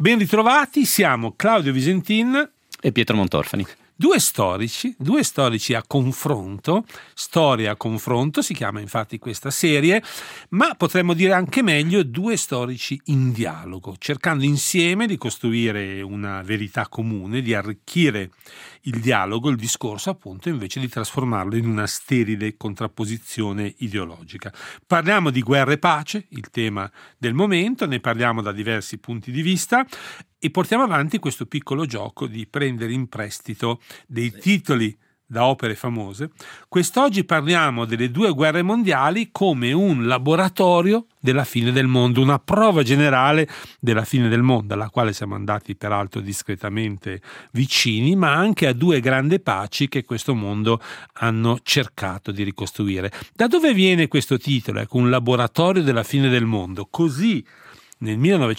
Ben ritrovati, siamo Claudio Visentin e Pietro Montorfani. Due storici a confronto, storia a confronto, si chiama infatti questa serie, ma potremmo dire anche meglio due storici in dialogo, cercando insieme di costruire una verità comune, di arricchire il dialogo, il discorso appunto, invece di trasformarlo in una sterile contrapposizione ideologica. Parliamo di guerra e pace, il tema del momento, ne parliamo da diversi punti di vista e portiamo avanti questo piccolo gioco di prendere in prestito dei titoli da opere famose. Quest'oggi parliamo delle due guerre mondiali come un laboratorio della fine del mondo, una prova generale della fine del mondo, alla quale siamo andati peraltro discretamente vicini, ma anche a due grandi paci che questo mondo hanno cercato di ricostruire. Da dove viene questo titolo? Ecco, un laboratorio della fine del mondo. Così nel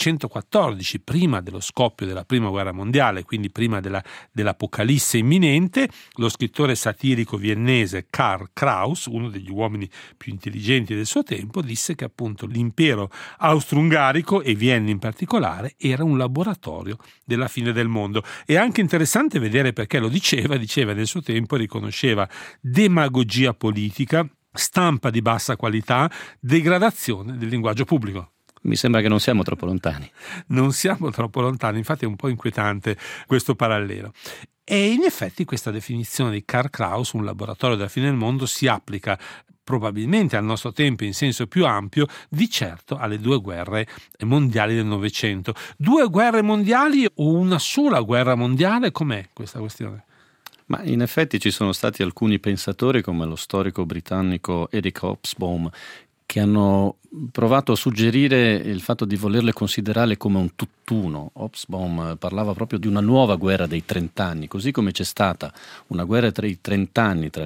1914, prima dello scoppio della Prima Guerra Mondiale, quindi prima dell'apocalisse imminente, lo scrittore satirico viennese Karl Kraus, uno degli uomini più intelligenti del suo tempo, disse che appunto l'impero austro-ungarico, e Vienna in particolare, era un laboratorio della fine del mondo. È anche interessante vedere perché lo diceva nel suo tempo, riconosceva demagogia politica, stampa di bassa qualità, degradazione del linguaggio pubblico. Mi sembra che non siamo troppo lontani. Non siamo troppo lontani, infatti è un po' inquietante questo parallelo. E in effetti questa definizione di Karl Kraus, un laboratorio della fine del mondo, si applica probabilmente al nostro tempo in senso più ampio, di certo alle due guerre mondiali del Novecento. Due guerre mondiali o una sola guerra mondiale? Com'è questa questione? Ma in effetti ci sono stati alcuni pensatori, come lo storico britannico Eric Hobsbawm, che hanno provato a suggerire il fatto di volerle considerare come un tutt'uno. Hobsbawm parlava proprio di una nuova guerra dei 30 anni, così come c'è stata una guerra tra i 30 anni, tra il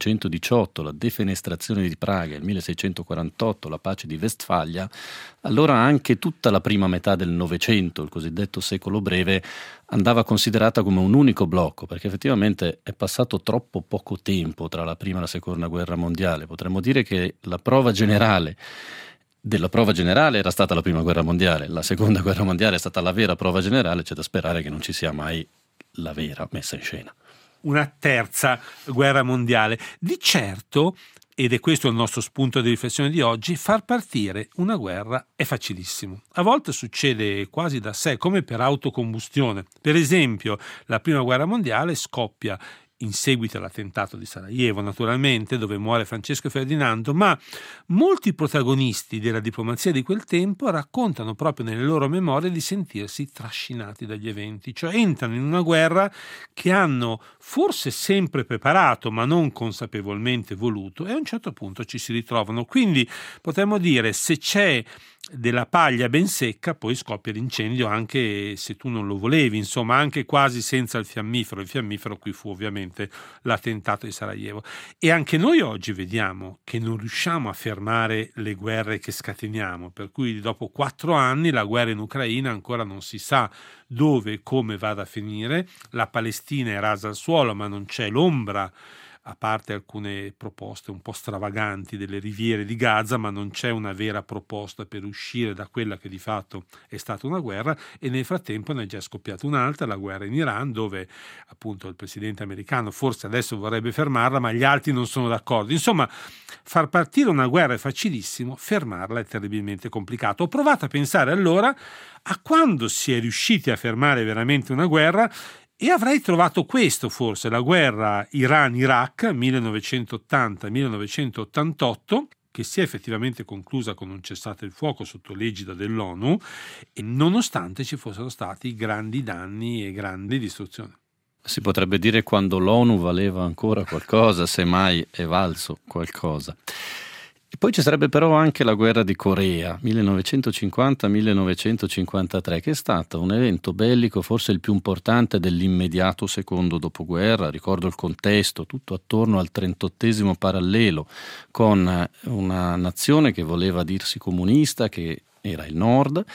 1618, la defenestrazione di Praga, e il 1648, la pace di Vestfalia. Allora anche tutta la prima metà del Novecento, il cosiddetto secolo breve, andava considerata come un unico blocco, perché effettivamente è passato troppo poco tempo tra la prima e la seconda guerra mondiale. Potremmo dire che la prova generale della prova generale era stata la prima guerra mondiale, la seconda guerra mondiale è stata la vera prova generale, c'è da sperare che non ci sia mai la vera messa in scena. Una terza guerra mondiale. Di certo, ed è questo il nostro spunto di riflessione di oggi, far partire una guerra è facilissimo. A volte succede quasi da sé, come per autocombustione. Per esempio, la prima guerra mondiale scoppia in seguito all'attentato di Sarajevo, naturalmente, dove muore Francesco Ferdinando, ma molti protagonisti della diplomazia di quel tempo raccontano proprio nelle loro memorie di sentirsi trascinati dagli eventi, cioè entrano in una guerra che hanno forse sempre preparato, ma non consapevolmente voluto, e a un certo punto ci si ritrovano. Quindi potremmo dire, se c'è della paglia ben secca, poi scoppia l'incendio anche se tu non lo volevi, insomma anche quasi senza il fiammifero qui fu ovviamente l'attentato di Sarajevo. E anche noi oggi vediamo che non riusciamo a fermare le guerre che scateniamo, per cui dopo 4 anni la guerra in Ucraina ancora non si sa dove e come vada a finire, la Palestina è rasa al suolo ma non c'è l'ombra, a parte alcune proposte un po' stravaganti delle riviere di Gaza, ma non c'è una vera proposta per uscire da quella che di fatto è stata una guerra. E nel frattempo ne è già scoppiata un'altra, la guerra in Iran, dove appunto il presidente americano forse adesso vorrebbe fermarla, ma gli altri non sono d'accordo. Insomma, far partire una guerra è facilissimo, fermarla è terribilmente complicato. Ho provato a pensare allora a quando si è riusciti a fermare veramente una guerra, e avrei trovato questo forse, la guerra Iran-Iraq 1980-1988, che si è effettivamente conclusa con un cessate il fuoco sotto l'egida dell'ONU, e nonostante ci fossero stati grandi danni e grandi distruzioni. Si potrebbe dire quando l'ONU valeva ancora qualcosa, se mai è valso qualcosa. E poi ci sarebbe però anche la guerra di Corea, 1950-1953, che è stato un evento bellico forse il più importante dell'immediato secondo dopoguerra. Ricordo il contesto, tutto attorno al 38esimo parallelo, con una nazione che voleva dirsi comunista, che era il Nord,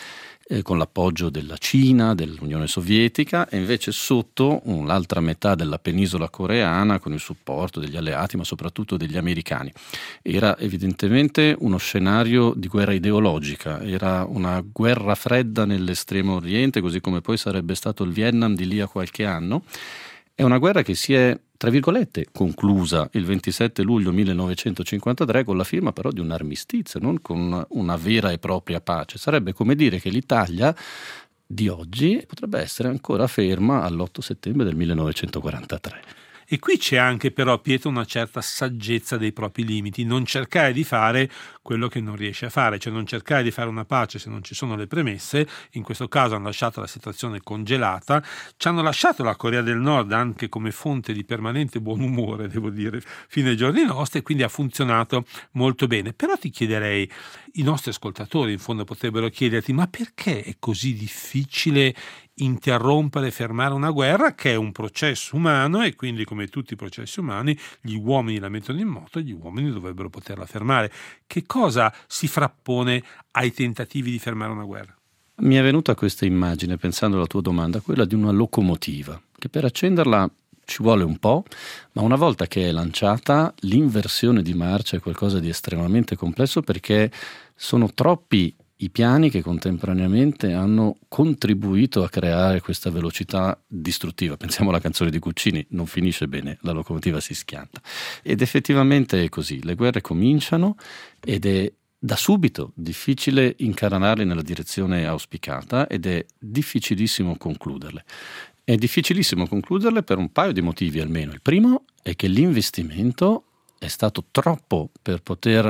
con l'appoggio della Cina, dell'Unione Sovietica, e invece sotto l'altra metà della penisola coreana con il supporto degli alleati, ma soprattutto degli americani. Era evidentemente uno scenario di guerra ideologica, era una guerra fredda nell'estremo oriente, così come poi sarebbe stato il Vietnam di lì a qualche anno. È una guerra che si è, tra virgolette, conclusa il 27 luglio 1953 con la firma però di un armistizio, non con una vera e propria pace. Sarebbe come dire che l'Italia di oggi potrebbe essere ancora ferma all'8 settembre del 1943. E qui c'è anche però, Pietro, una certa saggezza dei propri limiti, non cercare di fare quello che non riesce a fare, cioè non cercare di fare una pace se non ci sono le premesse. In questo caso hanno lasciato la situazione congelata, ci hanno lasciato la Corea del Nord anche come fonte di permanente buon umore, devo dire, fino ai giorni nostri, e quindi ha funzionato molto bene. Però ti chiederei, i nostri ascoltatori in fondo potrebbero chiederti, ma perché è così difficile interrompere e fermare una guerra, che è un processo umano, e quindi, come tutti i processi umani, gli uomini la mettono in moto e gli uomini dovrebbero poterla fermare. Che cosa si frappone ai tentativi di fermare una guerra? Mi è venuta questa immagine, pensando alla tua domanda, quella di una locomotiva, che per accenderla ci vuole un po', ma una volta che è lanciata, l'inversione di marcia è qualcosa di estremamente complesso, perché sono troppi i piani che contemporaneamente hanno contribuito a creare questa velocità distruttiva. Pensiamo alla canzone di Guccini, non finisce bene, la locomotiva si schianta. Ed effettivamente è così, le guerre cominciano ed è da subito difficile incaranarle nella direzione auspicata ed è difficilissimo concluderle. È difficilissimo concluderle per un paio di motivi almeno. Il primo è che l'investimento è stato troppo per poter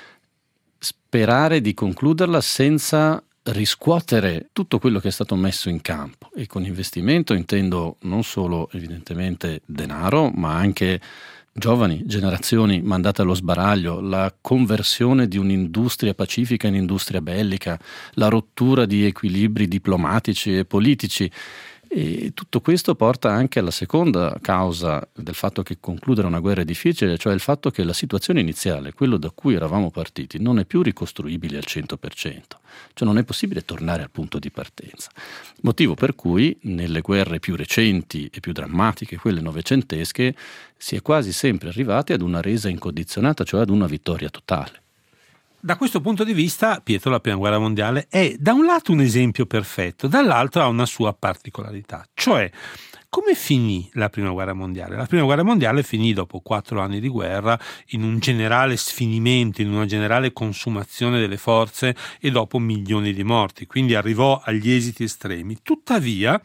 sperare di concluderla senza riscuotere tutto quello che è stato messo in campo. E con investimento intendo non solo evidentemente denaro, ma anche giovani generazioni mandate allo sbaraglio, la conversione di un'industria pacifica in industria bellica, la rottura di equilibri diplomatici e politici. E tutto questo porta anche alla seconda causa del fatto che concludere una guerra è difficile, cioè il fatto che la situazione iniziale, quello da cui eravamo partiti, non è più ricostruibile al 100%, cioè non è possibile tornare al punto di partenza. Motivo per cui nelle guerre più recenti e più drammatiche, quelle novecentesche, si è quasi sempre arrivati ad una resa incondizionata, cioè ad una vittoria totale. Da questo punto di vista, Pietro, la Prima Guerra Mondiale è da un lato un esempio perfetto, dall'altro ha una sua particolarità. Cioè, come finì la Prima Guerra Mondiale? La Prima Guerra Mondiale finì dopo 4 anni di guerra in un generale sfinimento, in una generale consumazione delle forze e dopo milioni di morti, quindi arrivò agli esiti estremi. Tuttavia,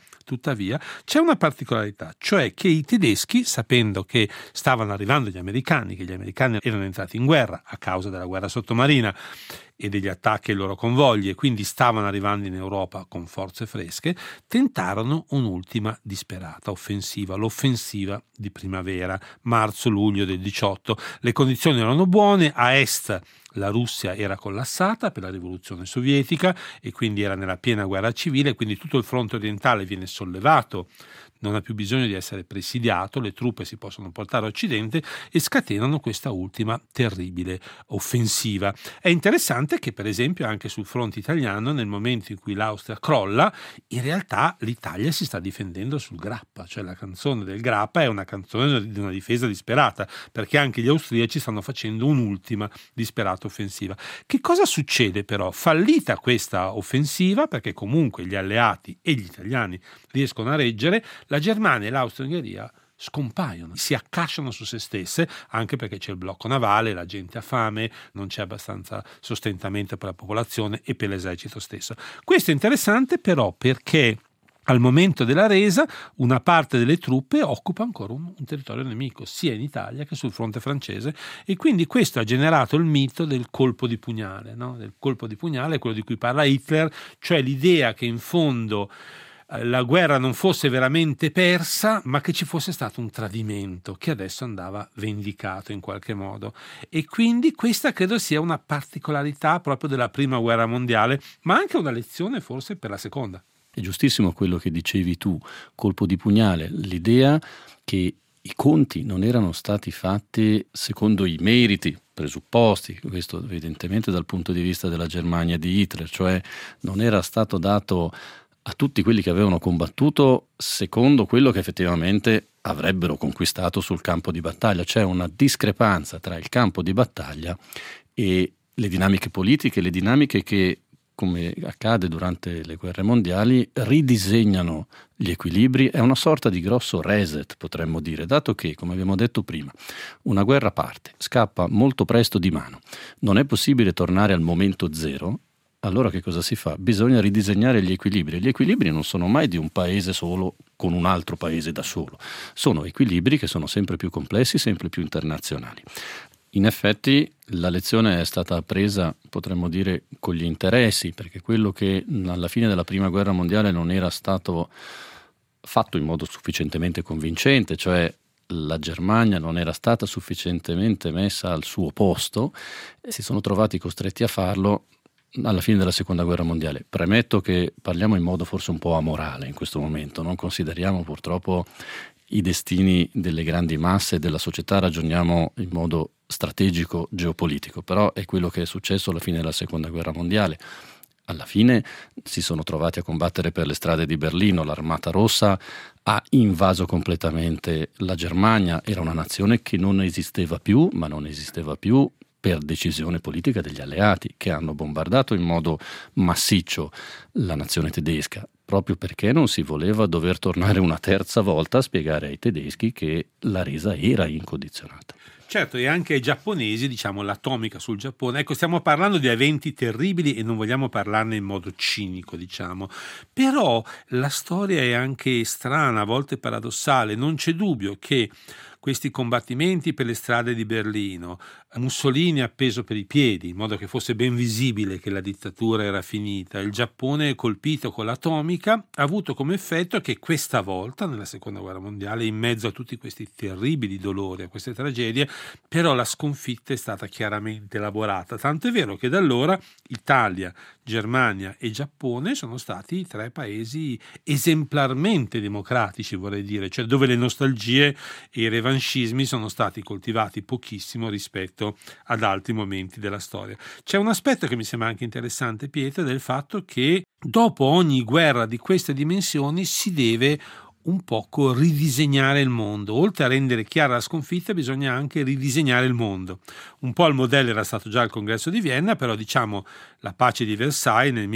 c'è una particolarità, cioè che i tedeschi, sapendo che stavano arrivando gli americani, che gli americani erano entrati in guerra a causa della guerra sottomarina e degli attacchi ai loro convogli, e quindi stavano arrivando in Europa con forze fresche, tentarono un'ultima disperata offensiva, l'offensiva di primavera, marzo-luglio del 18. Le condizioni erano buone, a est la Russia era collassata per la rivoluzione sovietica e quindi era nella piena guerra civile, quindi tutto il fronte orientale viene sollevato, non ha più bisogno di essere presidiato, le truppe si possono portare a occidente e scatenano questa ultima terribile offensiva. È interessante che, per esempio, anche sul fronte italiano, nel momento in cui l'Austria crolla, in realtà l'Italia si sta difendendo sul Grappa, cioè la canzone del Grappa è una canzone di una difesa disperata, perché anche gli austriaci stanno facendo un'ultima disperata offensiva. Che cosa succede però? Fallita questa offensiva, perché comunque gli alleati e gli italiani riescono a reggere, la Germania e l'Austria-Ungheria scompaiono, si accasciano su se stesse, anche perché c'è il blocco navale, la gente ha fame, non c'è abbastanza sostentamento per la popolazione e per l'esercito stesso. Questo è interessante però perché al momento della resa una parte delle truppe occupa ancora un territorio nemico, sia in Italia che sul fronte francese, e quindi questo ha generato il mito del colpo di pugnale, no? Del colpo di pugnale, quello di cui parla Hitler, cioè l'idea che in fondo la guerra non fosse veramente persa, ma che ci fosse stato un tradimento che adesso andava vendicato in qualche modo. E quindi questa credo sia una particolarità proprio della Prima Guerra Mondiale, ma anche una lezione forse per la Seconda. È giustissimo quello che dicevi tu, colpo di pugnale, l'idea che i conti non erano stati fatti secondo i meriti presupposti, questo evidentemente dal punto di vista della Germania di Hitler, cioè non era stato dato a tutti quelli che avevano combattuto secondo quello che effettivamente avrebbero conquistato sul campo di battaglia. C'è una discrepanza tra il campo di battaglia e le dinamiche politiche, le dinamiche che, come accade durante le guerre mondiali, ridisegnano gli equilibri. È una sorta di grosso reset, potremmo dire, dato che, come abbiamo detto prima, una guerra parte, scappa molto presto di mano, non è possibile tornare al momento zero. Allora che cosa si fa? Bisogna ridisegnare gli equilibri. Gli equilibri non sono mai di un paese solo con un altro paese da solo, sono equilibri che sono sempre più complessi, sempre più internazionali. In effetti la lezione è stata presa, potremmo dire, con gli interessi, perché quello che alla fine della Prima Guerra Mondiale non era stato fatto in modo sufficientemente convincente, cioè la Germania non era stata sufficientemente messa al suo posto, e si sono trovati costretti a farlo alla fine della Seconda Guerra Mondiale. Premetto che parliamo in modo forse un po' amorale in questo momento, non consideriamo purtroppo i destini delle grandi masse della società, ragioniamo in modo strategico geopolitico, però è quello che è successo alla fine della Seconda Guerra Mondiale. Alla fine si sono trovati a combattere per le strade di Berlino, l'Armata Rossa ha invaso completamente la Germania, era una nazione che non esisteva più, ma non esisteva più per decisione politica degli alleati, che hanno bombardato in modo massiccio la nazione tedesca, proprio perché non si voleva dover tornare una terza volta a spiegare ai tedeschi che la resa era incondizionata. Certo, e anche ai giapponesi, diciamo, l'atomica sul Giappone. Ecco, stiamo parlando di eventi terribili e non vogliamo parlarne in modo cinico, diciamo. Però la storia è anche strana, a volte paradossale. Non c'è dubbio che questi combattimenti per le strade di Berlino, Mussolini appeso per i piedi, in modo che fosse ben visibile che la dittatura era finita, il Giappone colpito con l'atomica, ha avuto come effetto che questa volta, nella Seconda Guerra Mondiale, in mezzo a tutti questi terribili dolori, a queste tragedie, però la sconfitta è stata chiaramente elaborata. Tanto è vero che da allora Italia, Germania e Giappone sono stati i tre paesi esemplarmente democratici, vorrei dire, cioè dove le nostalgie e i revanscismi sono stati coltivati pochissimo rispetto ad altri momenti della storia. C'è un aspetto che mi sembra anche interessante, Pietro, del fatto che dopo ogni guerra di queste dimensioni si deve un poco ridisegnare il mondo. Oltre a rendere chiara la sconfitta, bisogna anche ridisegnare il mondo. Un po' il modello era stato già il congresso di Vienna, però diciamo la pace di Versailles nel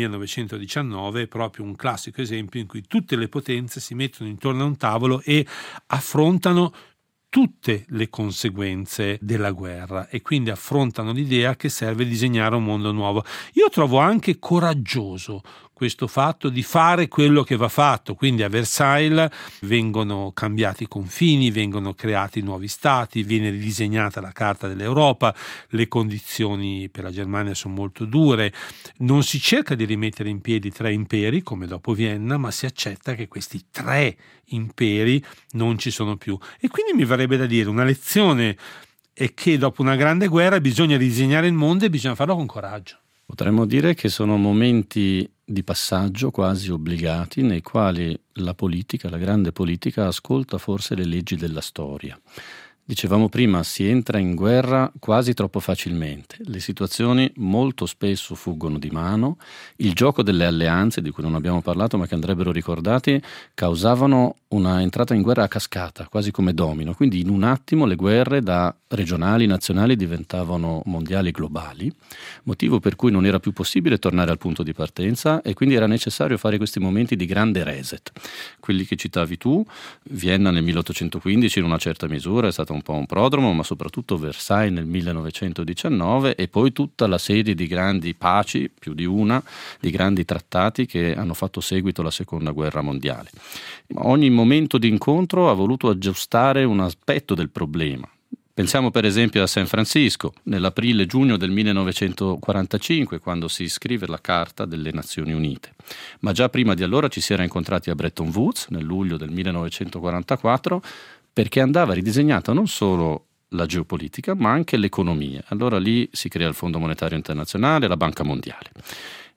1919 è proprio un classico esempio in cui tutte le potenze si mettono intorno a un tavolo e affrontano tutte le conseguenze della guerra e quindi affrontano l'idea che serve disegnare un mondo nuovo. Io trovo anche coraggioso questo fatto di fare quello che va fatto, quindi a Versailles vengono cambiati i confini, vengono creati nuovi stati, viene ridisegnata la carta dell'Europa, le condizioni per la Germania sono molto dure, non si cerca di rimettere in piedi tre imperi come dopo Vienna, ma si accetta che questi tre imperi non ci sono più. E quindi mi verrebbe da dire una lezione è che dopo una grande guerra bisogna ridisegnare il mondo e bisogna farlo con coraggio. Potremmo dire che sono momenti di passaggio quasi obbligati nei quali la politica, la grande politica, ascolta forse le leggi della storia. Dicevamo prima, si entra in guerra quasi troppo facilmente, le situazioni molto spesso fuggono di mano, il gioco delle alleanze, di cui non abbiamo parlato ma che andrebbero ricordati, causavano una entrata in guerra a cascata, quasi come domino, quindi in un attimo le guerre da regionali, nazionali diventavano mondiali, globali, motivo per cui non era più possibile tornare al punto di partenza e quindi era necessario fare questi momenti di grande reset. Quelli che citavi tu, Vienna nel 1815 in una certa misura è stata un po' un prodromo, ma soprattutto Versailles nel 1919 e poi tutta la serie di grandi paci, più di una, di grandi trattati che hanno fatto seguito alla Seconda Guerra Mondiale. Ogni momento di incontro ha voluto aggiustare un aspetto del problema. Pensiamo per esempio a San Francisco, nell'aprile-giugno del 1945, quando si scrive la Carta delle Nazioni Unite. Ma già prima di allora ci si era incontrati a Bretton Woods, nel luglio del 1944, perché andava ridisegnata non solo la geopolitica, ma anche l'economia. Allora lì si crea il Fondo Monetario Internazionale, la Banca Mondiale.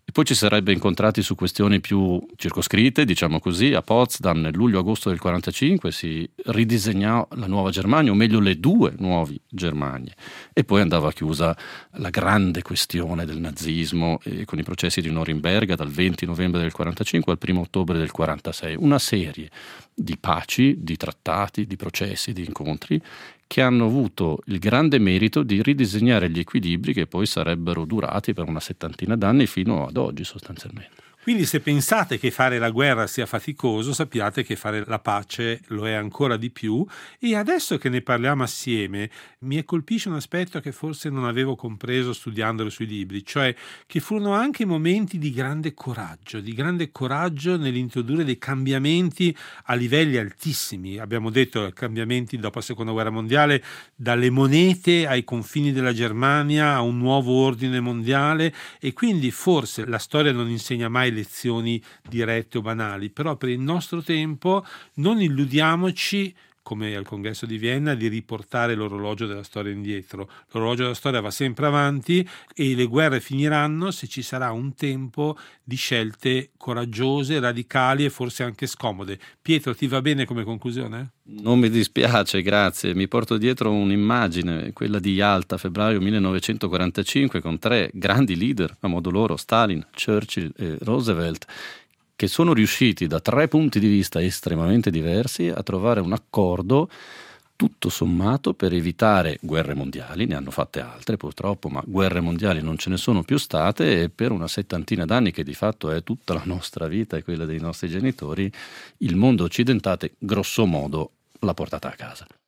E poi ci sarebbe incontrati su questioni più circoscritte, diciamo così. A Potsdam nel luglio-agosto del 1945 si ridisegnò la nuova Germania, o meglio le due nuove Germanie, e poi andava chiusa la grande questione del nazismo con i processi di Norimberga dal 20 novembre del 1945 al 1 ottobre del 1946. Una serie di paci, di trattati, di processi, di incontri che hanno avuto il grande merito di ridisegnare gli equilibri che poi sarebbero durati per una settantina d'anni fino ad oggi sostanzialmente. Quindi se pensate che fare la guerra sia faticoso, sappiate che fare la pace lo è ancora di più. E adesso che ne parliamo assieme, mi colpisce un aspetto che forse non avevo compreso studiandolo sui libri, cioè che furono anche momenti di grande coraggio nell'introdurre dei cambiamenti a livelli altissimi. Abbiamo detto cambiamenti dopo la Seconda Guerra Mondiale, dalle monete ai confini della Germania a un nuovo ordine mondiale, e quindi forse la storia non insegna mai lezioni dirette o banali, però per il nostro tempo non illudiamoci, come al congresso di Vienna, di riportare l'orologio della storia indietro. L'orologio della storia va sempre avanti e le guerre finiranno se ci sarà un tempo di scelte coraggiose, radicali e forse anche scomode. Pietro, ti va bene come conclusione? Non mi dispiace, grazie. Mi porto dietro un'immagine, quella di Yalta, febbraio 1945, con tre grandi leader, a modo loro, Stalin, Churchill e Roosevelt, che sono riusciti da tre punti di vista estremamente diversi a trovare un accordo tutto sommato per evitare guerre mondiali. Ne hanno fatte altre purtroppo, ma guerre mondiali non ce ne sono più state, e per una settantina d'anni, che di fatto è tutta la nostra vita e quella dei nostri genitori, il mondo occidentale grosso modo l'ha portata a casa.